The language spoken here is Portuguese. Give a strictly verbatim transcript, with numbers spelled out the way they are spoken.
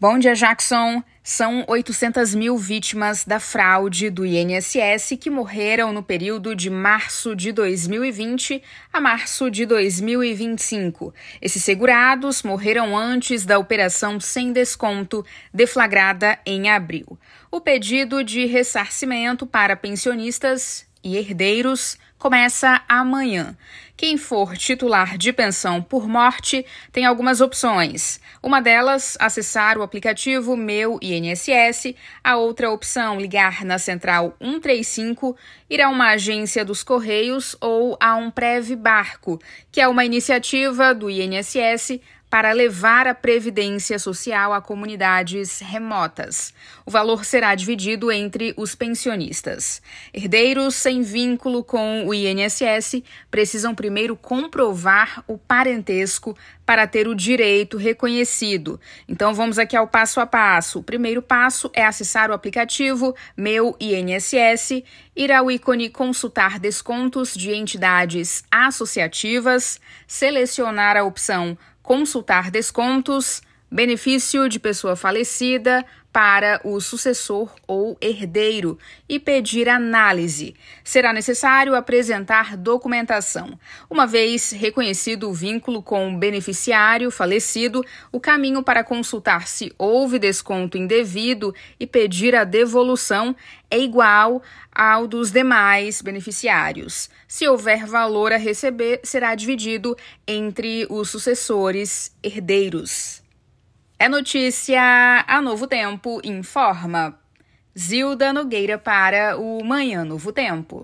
Bom dia, Jackson. São oitocentas mil vítimas da fraude do I N S S que morreram no período de março de dois mil e vinte a março de dois mil e vinte e cinco. Esses segurados morreram antes da operação sem desconto, deflagrada em abril. O pedido de ressarcimento para pensionistas e herdeiros começa amanhã. Quem for titular de pensão por morte tem algumas opções. Uma delas, acessar o aplicativo Meu I N S S. A outra opção, ligar na central cento e trinta e cinco, ir a uma agência dos Correios ou a um Prev Barco, que é uma iniciativa do I N S S para levar a previdência social a comunidades remotas. O valor será dividido entre os pensionistas. Herdeiros sem vínculo com o I N S S precisam primeiro comprovar o parentesco para ter o direito reconhecido. Então vamos aqui ao passo a passo. O primeiro passo é acessar o aplicativo Meu I N S S, ir ao ícone Consultar descontos de entidades associativas, selecionar a opção Consultar descontos, benefício de pessoa falecida para o sucessor ou herdeiro e pedir análise. Será necessário apresentar documentação. Uma vez reconhecido o vínculo com o beneficiário falecido, o caminho para consultar se houve desconto indevido e pedir a devolução é igual ao dos demais beneficiários. Se houver valor a receber, será dividido entre os sucessores herdeiros. É notícia, a Novo Tempo informa. Zilda Nogueira para o Manhã Novo Tempo.